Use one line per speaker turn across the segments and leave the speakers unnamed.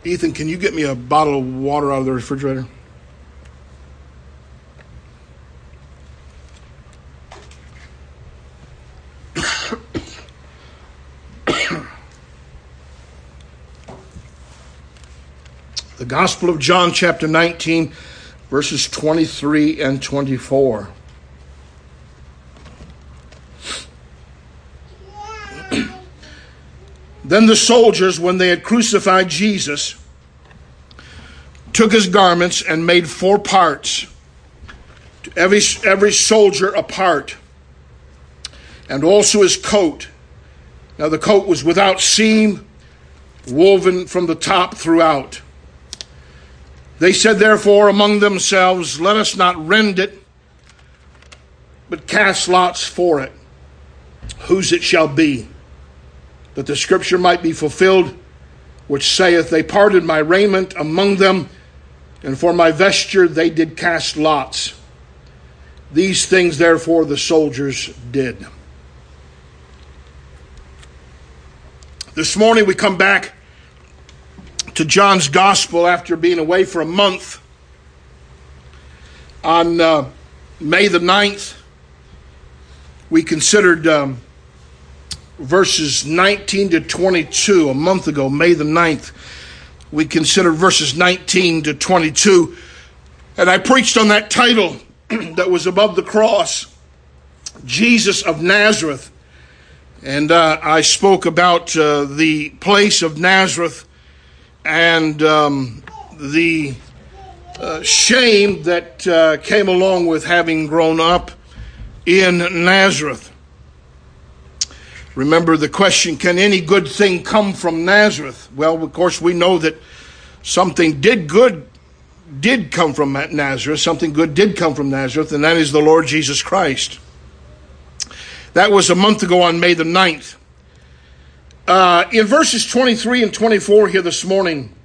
Ethan, can you get me a bottle of water out of the refrigerator? The Gospel of John, chapter 19, verses 23 and 24. Then the soldiers, when they had crucified Jesus, took his garments and made 4 parts, to every soldier a part, and also his coat. Now the coat was without seam, woven from the top throughout. They said therefore among themselves, let us not rend it, but cast lots for it, whose it shall be, that the scripture might be fulfilled, which saith, they parted my raiment among them, and for my vesture they did cast lots. These things therefore the soldiers did. This morning we come back to John's Gospel after being away for a month. On May the 9th, we considered verses 19 to 22. A month ago, May the 9th, we considered verses 19 to 22. And I preached on that title that was above the cross, Jesus of Nazareth. And I spoke about the place of Nazareth and the shame that came along with having grown up in Nazareth. Remember the question, can any good thing come from Nazareth? Well, of course, we know that something good did come from Nazareth. Something good did come from Nazareth, and that is the Lord Jesus Christ. That was a month ago on May the 9th. In verses 23 and 24 here this morning,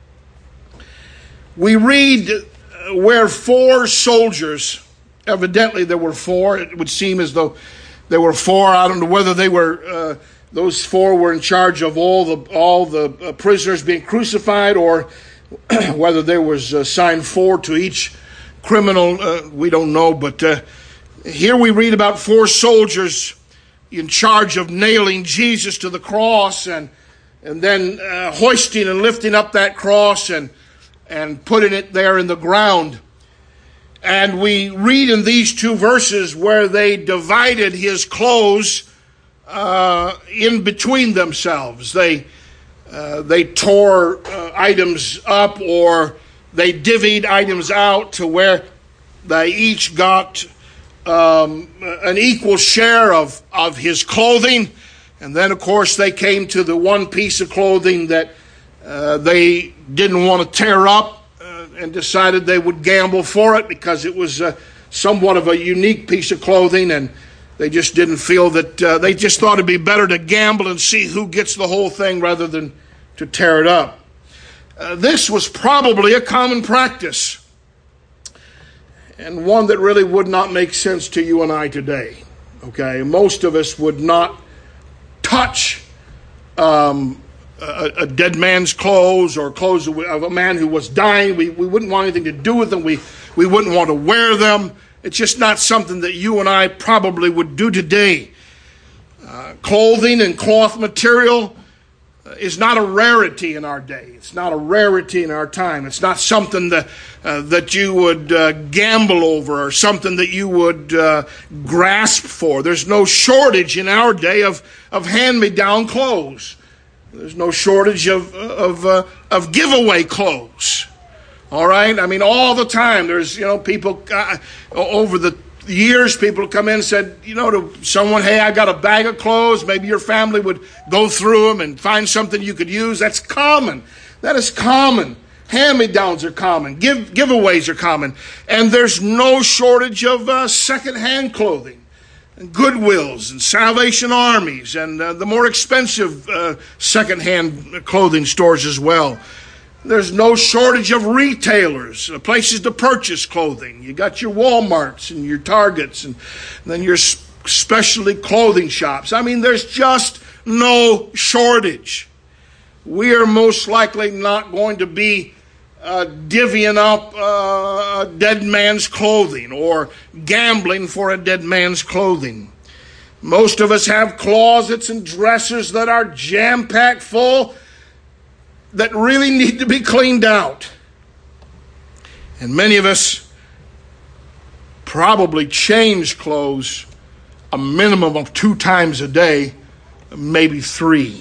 we read where 4 soldiers, evidently there were 4, it would seem as though there were 4. I don't know whether they were, those 4 were in charge of all the prisoners being crucified, or whether there was assigned 4 to each criminal. We don't know, but here we read about 4 soldiers in charge of nailing Jesus to the cross and then hoisting and lifting up that cross and putting it there in the ground. And we read in these 2 verses where they divided his clothes in between themselves. They tore items up, or they divvied items out to where they each got an equal share of his clothing. And then, of course, they came to the one piece of clothing that they didn't want to tear up, and decided they would gamble for it because it was somewhat of a unique piece of clothing, and they just didn't feel that, they just thought it'd be better to gamble and see who gets the whole thing rather than to tear it up. This was probably a common practice, and one that really would not make sense to you and I today. Okay, most of us would not touch a dead man's clothes or clothes of a man who was dying. We wouldn't want anything to do with them. We wouldn't want to wear them. It's just not something that you and I probably would do today. Clothing and cloth material is not a rarity in our day. It's not a rarity in our time. It's not something that you would gamble over, or something that you would grasp for. There's no shortage in our day of hand-me-down clothes. There's no shortage of giveaway clothes. All right? I mean, all the time there's, people over the years, people come in and said, to someone, hey, I got a bag of clothes. Maybe your family would go through them and find something you could use. That's common. That is common. Hand-me-downs are common. Giveaways are common. And there's no shortage of second-hand clothing. And Goodwills and Salvation Armies and the more expensive second-hand clothing stores as well. There's no shortage of retailers, places to purchase clothing. You got your Walmarts and your Targets and then your specialty clothing shops. I mean, there's just no shortage. we are most likely not going to be divvying up a dead man's clothing or gambling for a dead man's clothing. Most of us have closets and dressers that are jam-packed full that really need to be cleaned out. And many of us probably change clothes a minimum of 2 times a day, maybe 3.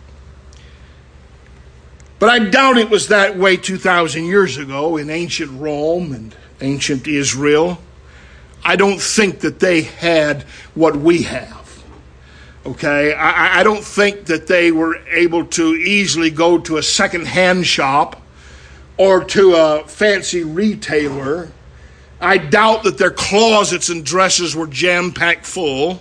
But I doubt it was that way 2,000 years ago in ancient Rome and ancient Israel. I don't think that they had what we have. Okay, I don't think that they were able to easily go to a second-hand shop or to a fancy retailer. I doubt that their closets and dressers were jam-packed full.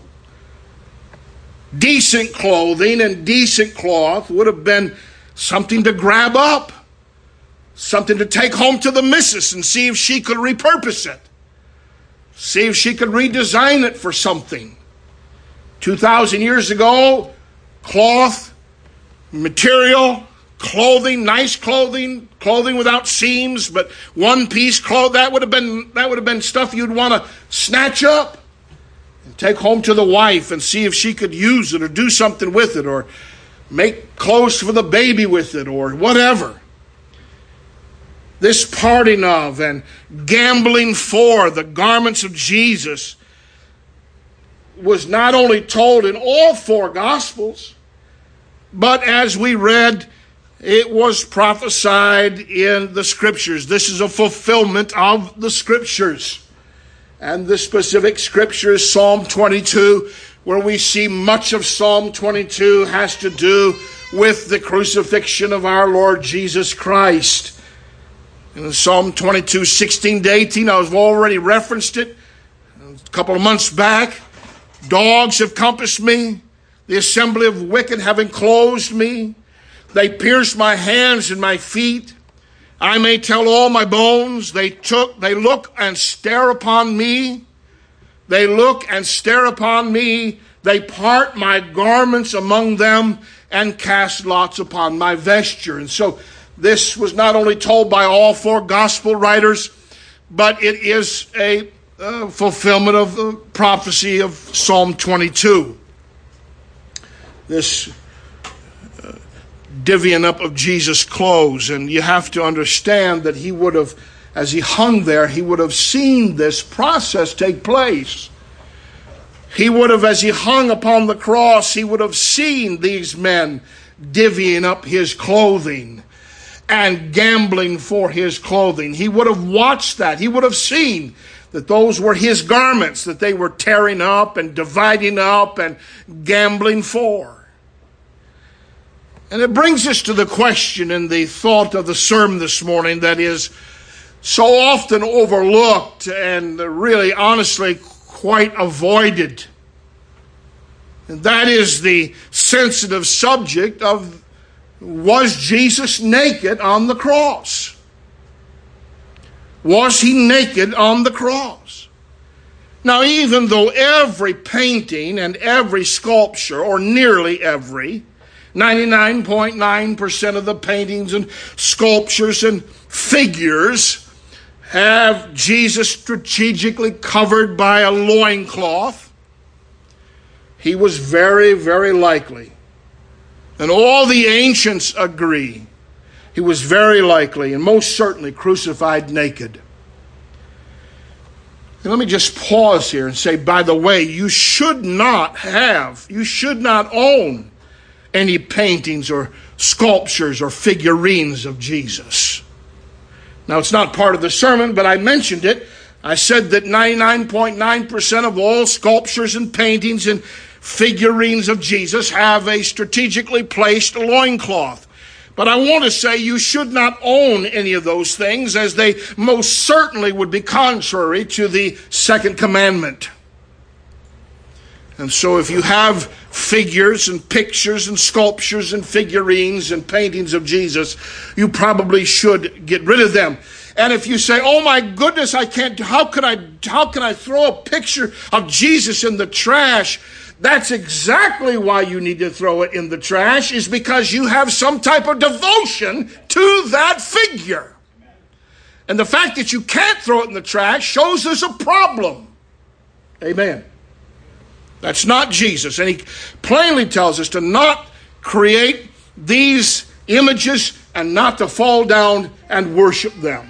Decent clothing and decent cloth would have been something to grab up, something to take home to the missus and see if she could repurpose it, see if she could redesign it for something. 2,000 years ago, cloth, material, clothing, nice clothing, clothing without seams, but one-piece cloth, that would have been stuff you'd want to snatch up and take home to the wife and see if she could use it or do something with it or make clothes for the baby with it or whatever. This parting of and gambling for the garments of Jesus was not only told in all 4 Gospels, but as we read, it was prophesied in the Scriptures. This is a fulfillment of the Scriptures. And the specific Scripture is Psalm 22, where we see much of Psalm 22 has to do with the crucifixion of our Lord Jesus Christ. In Psalm 22, 16 to 18, I've already referenced it a couple of months back. Dogs have compassed me, the assembly of wicked have enclosed me. They pierced my hands and my feet. I may tell all my bones. They look and stare upon me. They look and stare upon me. They part my garments among them and cast lots upon my vesture. And so this was not only told by all 4 gospel writers, but it is a fulfillment of the prophecy of Psalm 22. This divvying up of Jesus' clothes. And you have to understand that he would have, as he hung there, he would have seen this process take place. He would have, as he hung upon the cross, he would have seen these men divvying up his clothing and gambling for his clothing. He would have watched that. He would have seen that those were his garments that they were tearing up and dividing up and gambling for. And it brings us to the question and the thought of the sermon this morning that is so often overlooked and really, honestly, quite avoided. And that is the sensitive subject of, was Jesus naked on the cross? Was he naked on the cross? Now, even though every painting and every sculpture, or nearly every, 99.9% of the paintings and sculptures and figures have Jesus strategically covered by a loincloth, he was very, very likely, and all the ancients agree, he was very likely and most certainly crucified naked. And let me just pause here and say, by the way, you should not own any paintings or sculptures or figurines of Jesus. Now, it's not part of the sermon, but I mentioned it. I said that 99.9% of all sculptures and paintings and figurines of Jesus have a strategically placed loincloth. But I want to say you should not own any of those things, as they most certainly would be contrary to the second commandment. And so if you have figures and pictures and sculptures and figurines and paintings of Jesus, you probably should get rid of them. And if you say, oh my goodness, I can't, how can I throw a picture of Jesus in the trash? That's exactly why you need to throw it in the trash, is because you have some type of devotion to that figure. And the fact that you can't throw it in the trash shows there's a problem. Amen. That's not Jesus. And he plainly tells us to not create these images and not to fall down and worship them.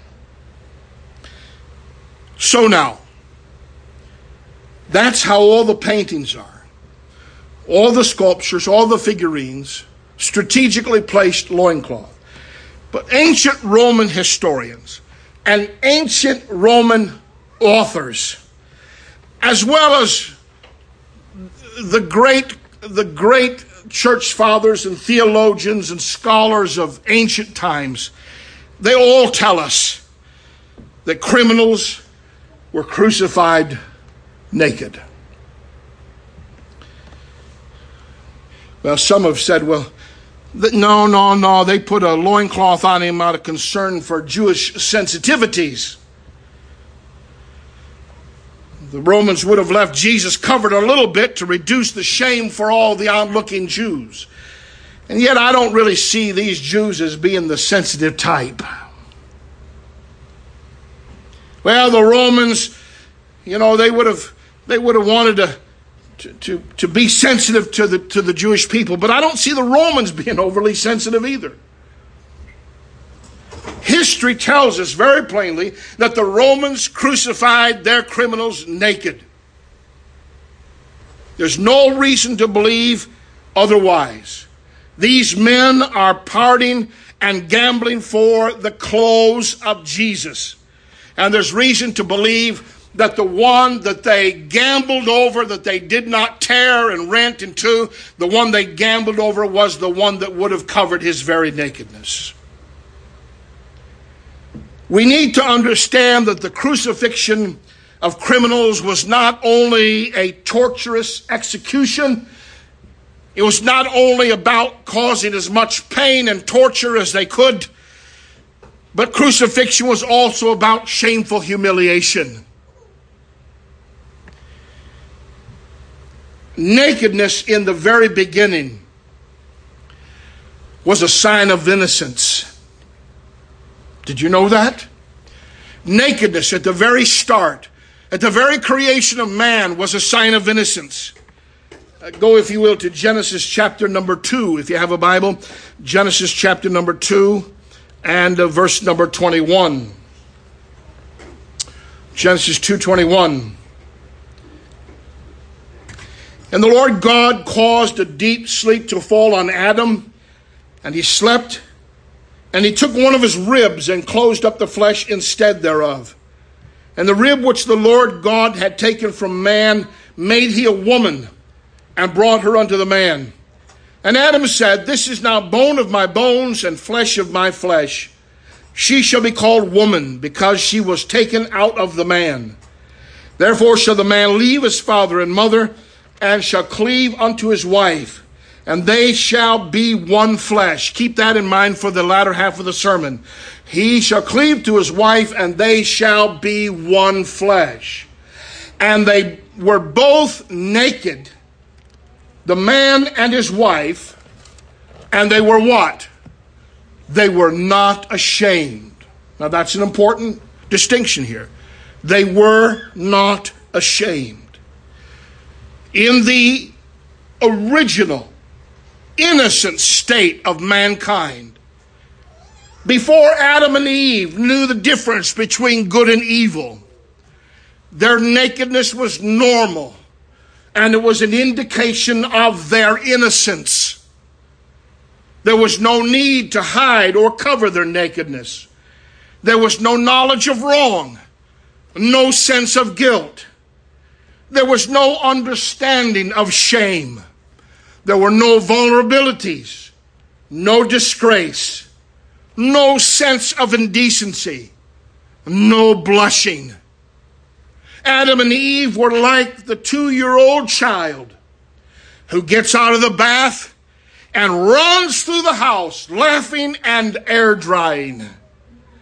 So now, that's how all the paintings are. All the sculptures, all the figurines, strategically placed loincloth. But ancient Roman historians and ancient Roman authors, as well as the great church fathers and theologians and scholars of ancient times, they all tell us that criminals were crucified naked. Well, some have said, well, no, they put a loincloth on him out of concern for Jewish sensitivities. The Romans would have left Jesus covered a little bit to reduce the shame for all the onlooking Jews. And yet I don't really see these Jews as being the sensitive type. Well, the Romans, they would have wanted to be sensitive to the Jewish people, but I don't see the Romans being overly sensitive either. History tells us very plainly that the Romans crucified their criminals naked. There's no reason to believe otherwise. These men are partying and gambling for the clothes of Jesus. And there's reason to believe that the one that they gambled over, that they did not tear and rent in two, the one they gambled over was the one that would have covered his very nakedness. We need to understand that the crucifixion of criminals was not only a torturous execution, it was not only about causing as much pain and torture as they could, but crucifixion was also about shameful humiliation. Nakedness in the very beginning was a sign of innocence. Did you know that? Nakedness at the very start, at the very creation of man, was a sign of innocence. Go, if you will, to Genesis chapter number 2, if you have a Bible. Genesis chapter number 2 and verse number 21. Genesis 2:21. And the Lord God caused a deep sleep to fall on Adam, and he slept. And he took one of his ribs and closed up the flesh instead thereof. And the rib which the Lord God had taken from man made he a woman, and brought her unto the man. And Adam said, this is now bone of my bones and flesh of my flesh. She shall be called woman, because she was taken out of the man. Therefore shall the man leave his father and mother, and shall cleave unto his wife, and they shall be one flesh. Keep that in mind for the latter half of the sermon. He shall cleave to his wife, and they shall be one flesh. And they were both naked, the man and his wife, and they were what? They were not ashamed. Now that's an important distinction here. They were not ashamed. In the original innocent state of mankind, before Adam and Eve knew the difference between good and evil, their nakedness was normal, and it was an indication of their innocence. There was no need to hide or cover their nakedness. There was no knowledge of wrong, no sense of guilt. There was no understanding of shame. There were no vulnerabilities, no disgrace, no sense of indecency, no blushing. Adam and Eve were like the 2-year-old child who gets out of the bath and runs through the house laughing and air drying.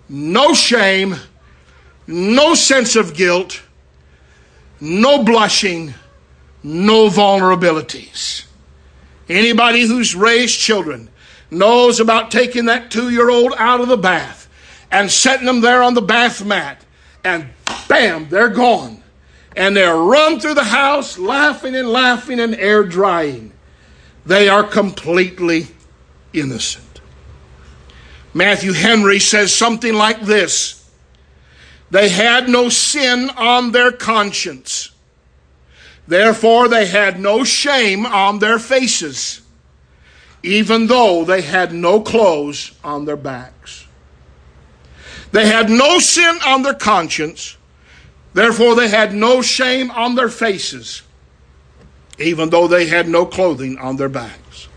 no shame, no sense of guilt, no blushing, no vulnerabilities. Anybody who's raised children knows about taking that 2-year-old out of the bath and setting them there on the bath mat, and bam, they're gone. And they're run through the house laughing and air drying. They are completely innocent. Matthew Henry says something like this: they had no sin on their conscience. Therefore, they had no shame on their faces, even though they had no clothes on their backs. They had no sin on their conscience. Therefore, they had no shame on their faces, even though they had no clothing on their backs.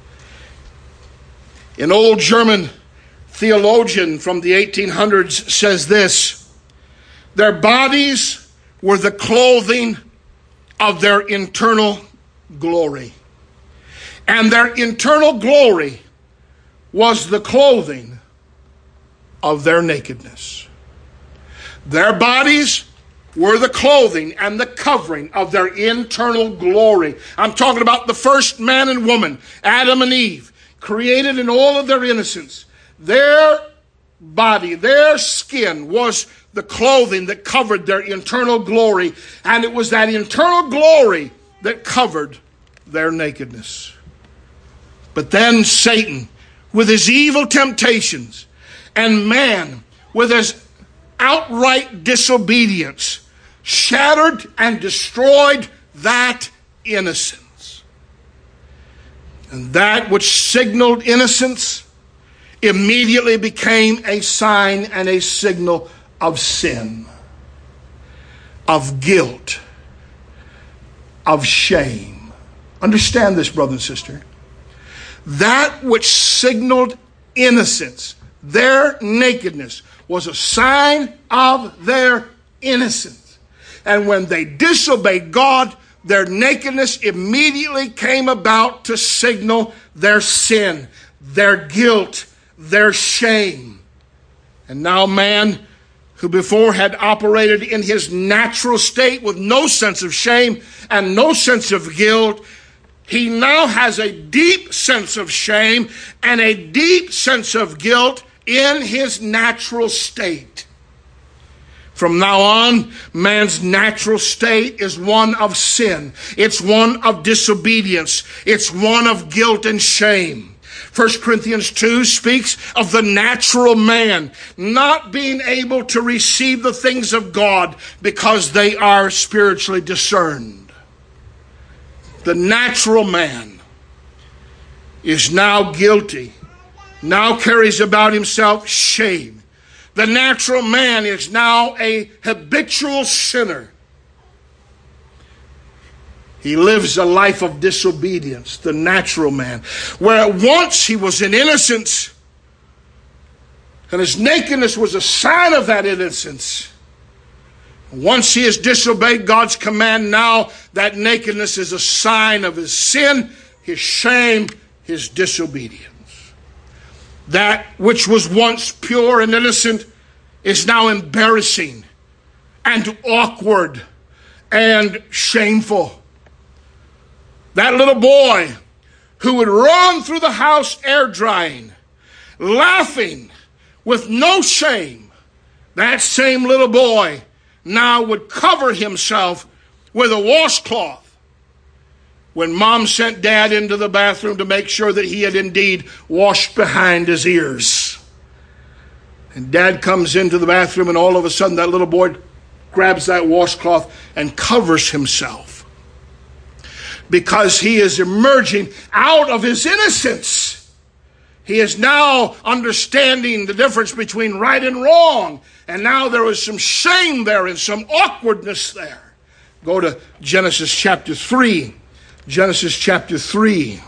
An old German theologian from the 1800s says this: their bodies were the clothing of their internal glory, and their internal glory was the clothing of their nakedness. Their bodies were the clothing and the covering of their internal glory. I'm talking about the first man and woman, Adam and Eve, created in all of their innocence. Their body, their skin was the clothing that covered their internal glory, and it was that internal glory that covered their nakedness. But then Satan, with his evil temptations, and man, with his outright disobedience, shattered and destroyed that innocence. And that which signaled innocence immediately became a sign and a signal of sin, of guilt, of shame. Understand this, brother and sister. That which signaled innocence, their nakedness, was a sign of their innocence. And when they disobeyed God, their nakedness immediately came about to signal their sin, their guilt, their shame. And now man, who before had operated in his natural state with no sense of shame and no sense of guilt, he now has a deep sense of shame and a deep sense of guilt in his natural state. From now on, man's natural state is one of sin. It's one of disobedience. It's one of guilt and shame. 1 Corinthians 2 speaks of the natural man not being able to receive the things of God because they are spiritually discerned. The natural man is now guilty, now carries about himself shame. The natural man is now a habitual sinner. He lives a life of disobedience, the natural man. Where once he was in innocence, and his nakedness was a sign of that innocence. Once he has disobeyed God's command, now that nakedness is a sign of his sin, his shame, his disobedience. That which was once pure and innocent is now embarrassing and awkward and shameful. That little boy who would run through the house air drying, laughing with no shame, that same little boy now would cover himself with a washcloth when mom sent dad into the bathroom to make sure that he had indeed washed behind his ears. And dad comes into the bathroom, and all of a sudden that little boy grabs that washcloth and covers himself because he is emerging out of his innocence. He is now understanding the difference between right and wrong. And now there is some shame there and some awkwardness there. Go to Genesis chapter 3. Genesis chapter 3.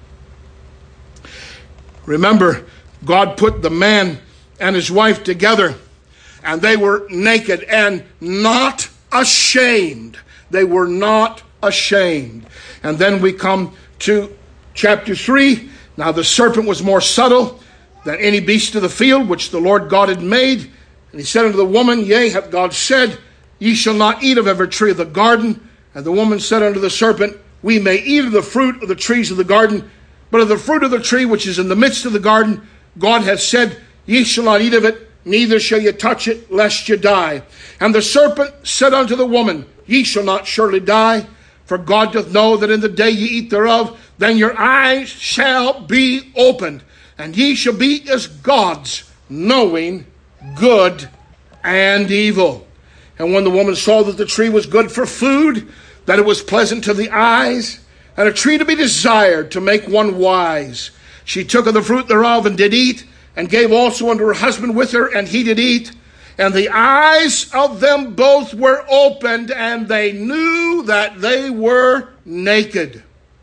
Remember, God put the man and his wife together, and they were naked and not ashamed. They were not ashamed. And then we come to chapter 3. Now the serpent was more subtle than any beast of the field which the Lord God had made. And he said unto the woman, Yea, hath God said, Ye shall not eat of every tree of the garden. And the woman said unto the serpent, We may eat of the fruit of the trees of the garden, but of the fruit of the tree which is in the midst of the garden, God hath said, Ye shall not eat of it, neither shall ye touch it, lest ye die. And the serpent said unto the woman, Ye shall not surely die, for God doth know that in the day ye eat thereof, then your eyes shall be opened, and ye shall be as gods, knowing good and evil. And when the woman saw that the tree was good for food, that it was pleasant to the eyes, and a tree to be desired to make one wise, she took of the fruit thereof and did eat, and gave also unto her husband with her, and he did eat. And the eyes of them both were opened, and they knew that they were naked.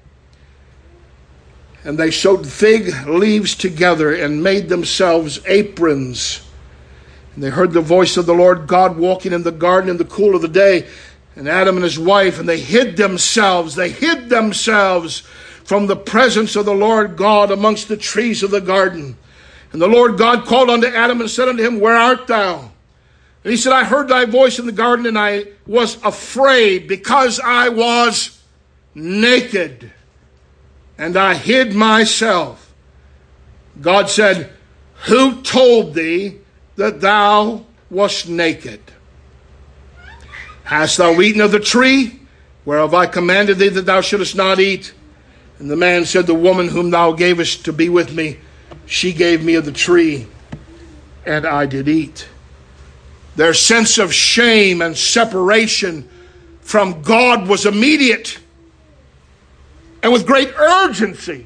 And they sewed fig leaves together and made themselves aprons. And they heard the voice of the Lord God walking in the garden in the cool of the day, and Adam and his wife, and they hid themselves from the presence of the Lord God amongst the trees of the garden. And the Lord God called unto Adam and said unto him, Where art thou? And he said, I heard thy voice in the garden, and I was afraid, because I was naked, and I hid myself. God said, Who told thee that thou wast naked? Hast thou eaten of the tree, whereof I commanded thee that thou shouldest not eat? And the man said, The woman whom thou gavest to be with me, she gave me of the tree, and I did eat. Their sense of shame and separation from God was immediate. And with great urgency,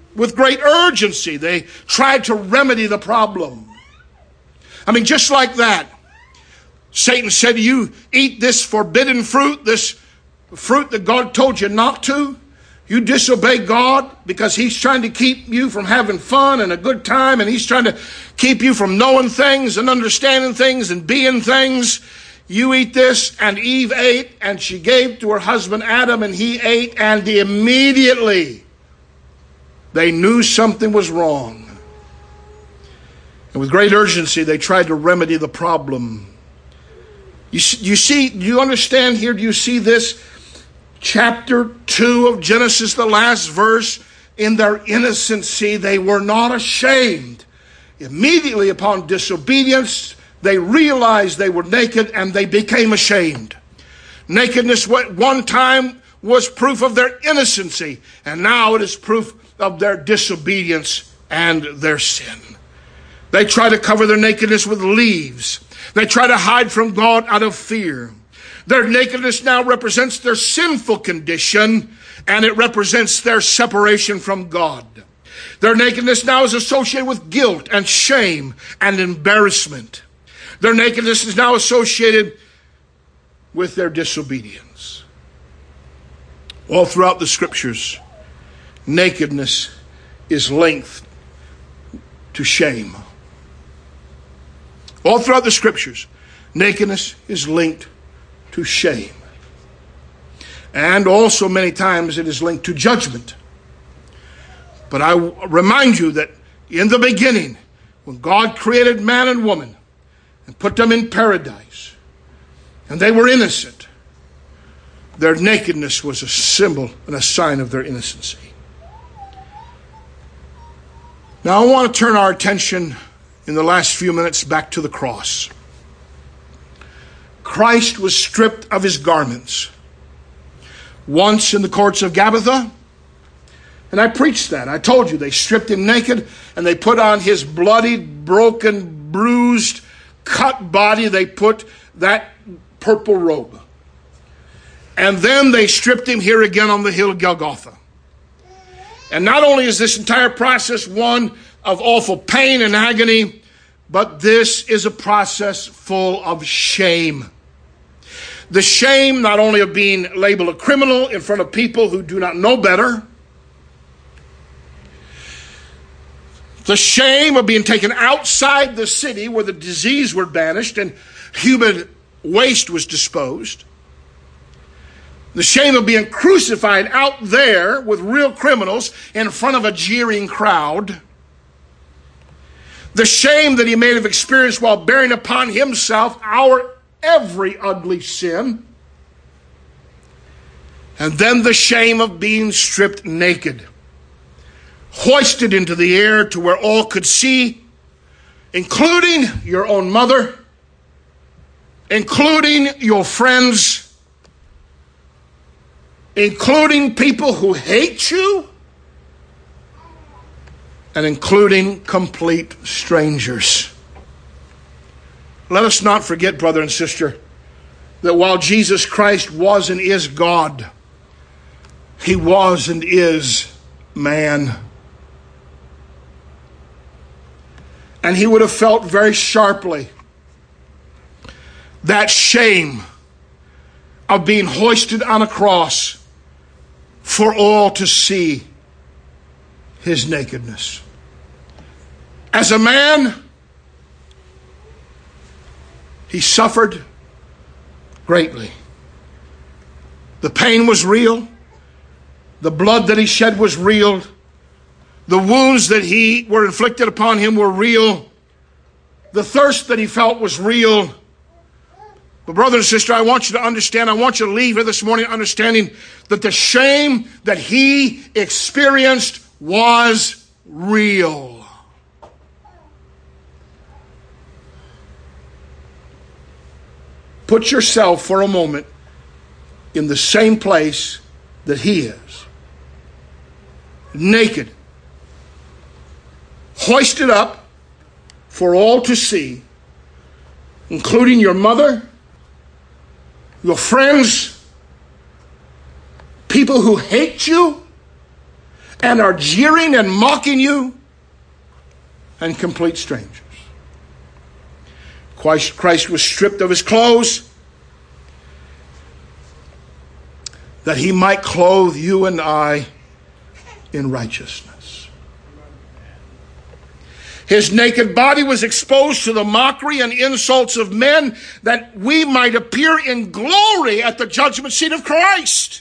they tried to remedy the problem. I mean, just like that, Satan said to you, eat this forbidden fruit, this fruit that God told you not to. You disobey God because he's trying to keep you from having fun and a good time, and he's trying to keep you from knowing things and understanding things and being things. You eat this, and Eve ate, and she gave to her husband Adam, and he ate, and immediately they knew something was wrong. And with great urgency, they tried to remedy the problem. You see, do you understand here? Do you see this? Chapter 2 of Genesis, the last verse, in their innocency, they were not ashamed. Immediately upon disobedience, they realized they were naked, and they became ashamed. Nakedness at one time was proof of their innocency, and now it is proof of their disobedience and their sin. They try to cover their nakedness with leaves. They try to hide from God out of fear. Their nakedness now represents their sinful condition, and it represents their separation from God. Their nakedness now is associated with guilt and shame and embarrassment. Their nakedness is now associated with their disobedience. All throughout the scriptures, nakedness is linked to shame. All throughout the scriptures, nakedness is linked to shame. And also many times it is linked to judgment. But I remind you that in the beginning, when God created man and woman and put them in paradise, and they were innocent, their nakedness was a symbol and a sign of their innocency. Now I want to turn our attention in the last few minutes back to the cross. Christ was stripped of his garments. Once in the courts of Gabbatha, and I preached that. I told you they stripped him naked, and they put on his bloodied, broken, bruised, cut body, they put that purple robe. And then they stripped him here again on the hill of Golgotha. And not only is this entire process one of awful pain and agony, but this is a process full of shame. The shame not only of being labeled a criminal in front of people who do not know better, the shame of being taken outside the city where the disease were banished and human waste was disposed, the shame of being crucified out there with real criminals in front of a jeering crowd, The shame that he may have experienced while bearing upon himself our every ugly sin. And then the shame of being stripped naked, hoisted into the air to where all could see, including your own mother, including your friends, including people who hate you, and including complete strangers. Let us not forget, brother and sister, that while Jesus Christ was and is God, he was and is man. And he would have felt very sharply that shame of being hoisted on a cross for all to see his nakedness. As a man, he suffered greatly. The pain was real. The blood that he shed was real. The wounds that were inflicted upon him were real. The thirst that he felt was real. But brother and sister, I want you to understand, I want you to leave here this morning understanding that the shame that he experienced was real. Put yourself for a moment in the same place that he is. Naked. Hoisted up for all to see, including your mother, your friends, people who hate you and are jeering and mocking you, and complete strangers. Christ was stripped of his clothes that he might clothe you and I in righteousness. His naked body was exposed to the mockery and insults of men that we might appear in glory at the judgment seat of Christ.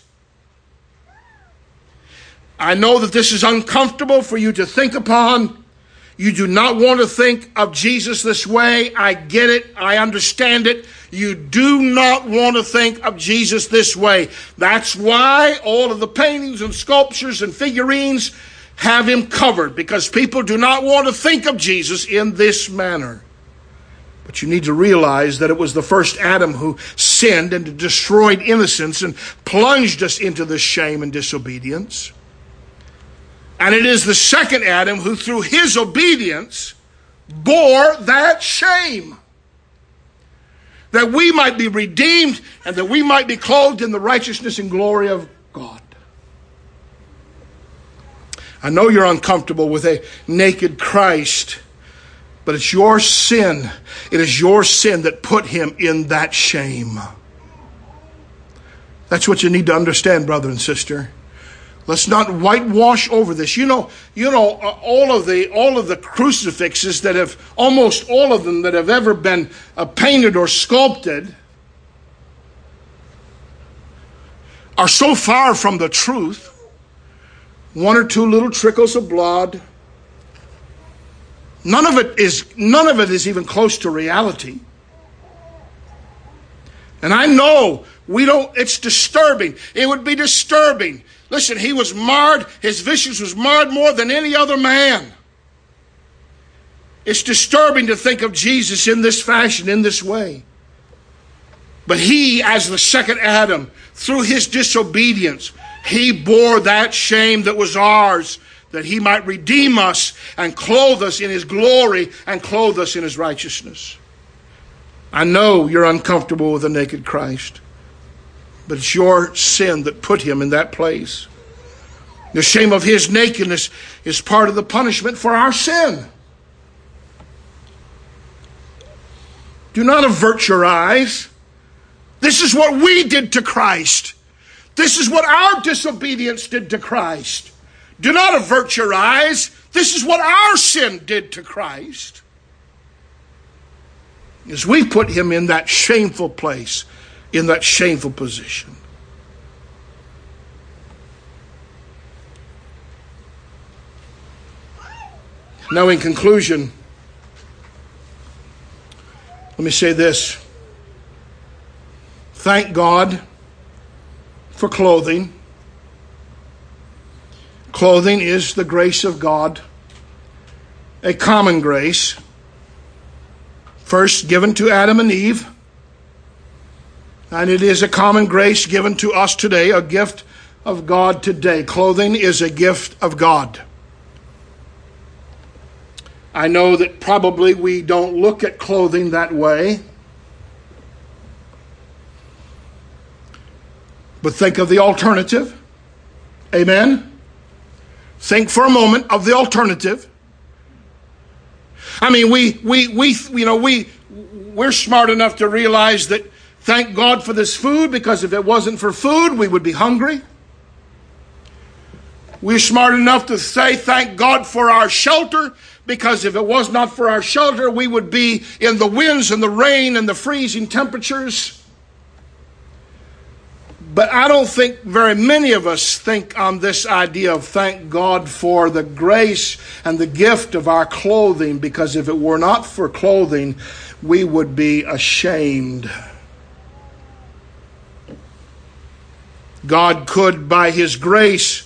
I know that this is uncomfortable for you to think upon. You do not want to think of Jesus this way. I get it. I understand it. You do not want to think of Jesus this way. That's why all of the paintings and sculptures and figurines have him covered, because people do not want to think of Jesus in this manner. But you need to realize that it was the first Adam who sinned and destroyed innocence and plunged us into this shame and disobedience. And it is the second Adam who, through his obedience, bore that shame, that we might be redeemed and that we might be clothed in the righteousness and glory of God. I know you're uncomfortable with a naked Christ, but it's your sin. It is your sin that put him in that shame. That's what you need to understand, brother and sister. Let's not whitewash over this. You know, all of the crucifixes that have, almost all of them that have ever been painted or sculpted, are so far from the truth. One or two little trickles of blood. None of it is even close to reality. And I know it's disturbing. It would be disturbing. Listen, he was marred. His visions was marred more than any other man. It's disturbing to think of Jesus in this fashion, in this way. But he, as the second Adam, through his disobedience, he bore that shame that was ours, that he might redeem us and clothe us in his glory and clothe us in his righteousness. I know you're uncomfortable with a naked Christ, but it's your sin that put him in that place. The shame of his nakedness is part of the punishment for our sin. Do not avert your eyes. This is what we did to Christ. This is what our disobedience did to Christ. Do not avert your eyes. This is what our sin did to Christ. As we put him in that shameful place, in that shameful position. Now, in conclusion, Let me say this. Thank God for clothing. Clothing is the grace of God, a common grace, first given to Adam and Eve, and it is a common grace given to us today, a gift of God today. Clothing is a gift of God. I know that probably we don't look at clothing that way, but think of the alternative. Amen? Think for a moment of the alternative. I mean, we're smart enough to realize that thank God for this food, because if it wasn't for food, we would be hungry. We're smart enough to say thank God for our shelter, because if it was not for our shelter, we would be in the winds and the rain and the freezing temperatures. But I don't think very many of us think on this idea of thank God for the grace and the gift of our clothing, because if it were not for clothing, we would be ashamed. God could, by His grace,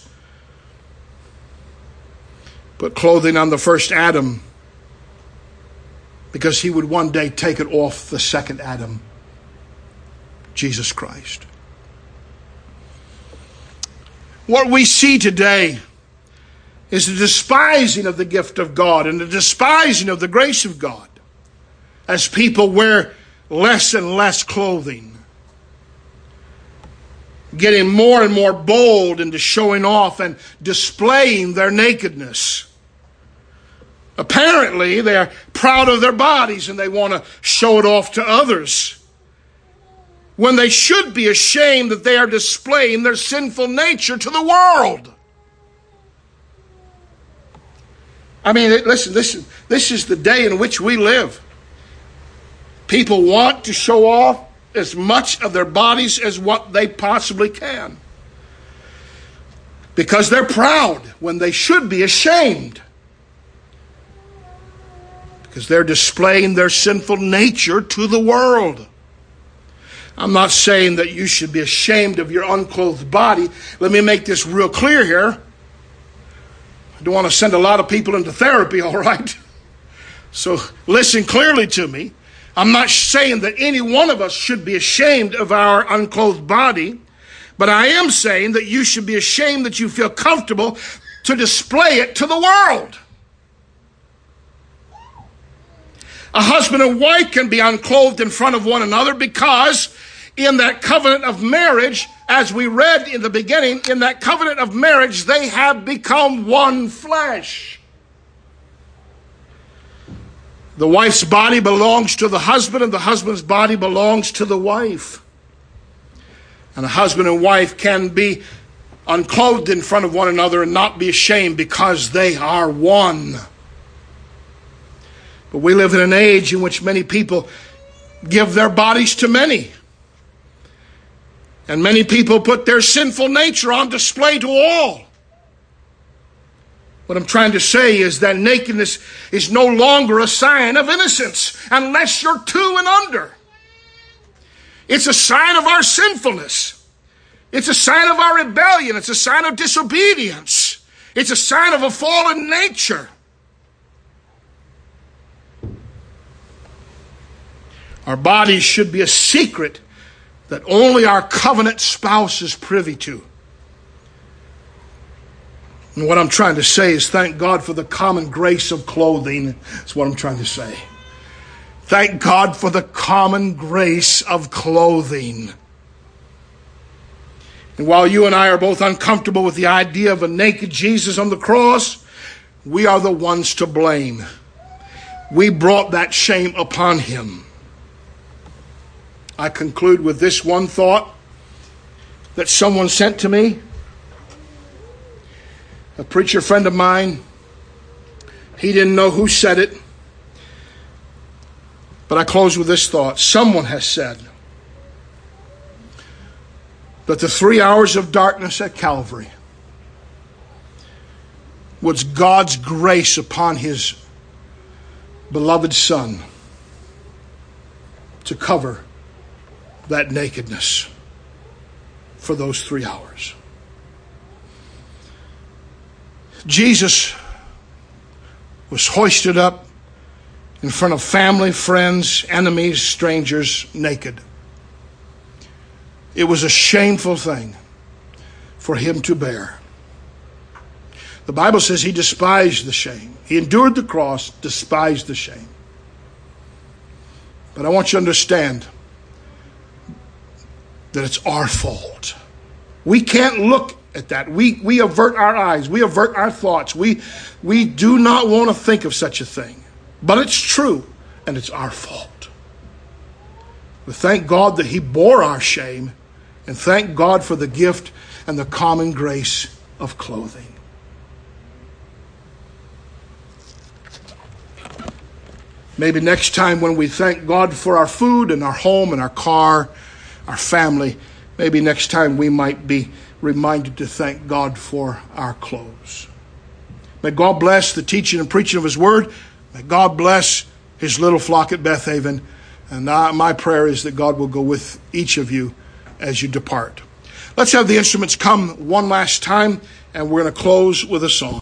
put clothing on the first Adam, because He would one day take it off the second Adam, Jesus Christ. What we see today is the despising of the gift of God and the despising of the grace of God as people wear less and less clothing, getting more and more bold into showing off and displaying their nakedness. Apparently, they're proud of their bodies and they want to show it off to others, when they should be ashamed that they are displaying their sinful nature to the world. I mean, listen, this is the day in which we live. People want to show off as much of their bodies as what they possibly can, because they're proud when they should be ashamed, because they're displaying their sinful nature to the world. I'm not saying that you should be ashamed of your unclothed body. Let me make this real clear here. I don't want to send a lot of people into therapy, all right? So listen clearly to me. I'm not saying that any one of us should be ashamed of our unclothed body, but I am saying that you should be ashamed that you feel comfortable to display it to the world. A husband and wife can be unclothed in front of one another, because in that covenant of marriage, as we read in the beginning, in that covenant of marriage, they have become one flesh. The wife's body belongs to the husband, and the husband's body belongs to the wife. And a husband and wife can be unclothed in front of one another and not be ashamed, because they are one. But we live in an age in which many people give their bodies to many. And many people put their sinful nature on display to all. What I'm trying to say is that nakedness is no longer a sign of innocence unless you're 2 and under. It's a sign of our sinfulness. It's a sign of our rebellion. It's a sign of disobedience. It's a sign of a fallen nature. Our bodies should be a secret that only our covenant spouse is privy to. And what I'm trying to say is thank God for the common grace of clothing. That's what I'm trying to say. Thank God for the common grace of clothing. And while you and I are both uncomfortable with the idea of a naked Jesus on the cross, we are the ones to blame. We brought that shame upon Him. I conclude with this one thought that someone sent to me. A preacher friend of mine, he didn't know who said it, but I close with this thought. Someone has said that the 3 hours of darkness at Calvary was God's grace upon His beloved Son. to cover that nakedness for those 3 hours. Jesus was hoisted up in front of family, friends, enemies, strangers, naked. It was a shameful thing for him to bear. The Bible says he despised the shame. He endured the cross, despised the shame. But I want you to understand that it's our fault. We can't look at that. We avert our eyes. We avert our thoughts. We do not want to think of such a thing. But it's true, and it's our fault. We thank God that he bore our shame, and thank God for the gift and the common grace of clothing. Maybe next time when we thank God for our food and our home and our car, our family, maybe next time we might be reminded to thank God for our clothes. May God bless the teaching and preaching of his word. May God bless his little flock at Beth Haven. And my prayer is that God will go with each of you as you depart. Let's have the instruments come one last time, and we're going to close with a song.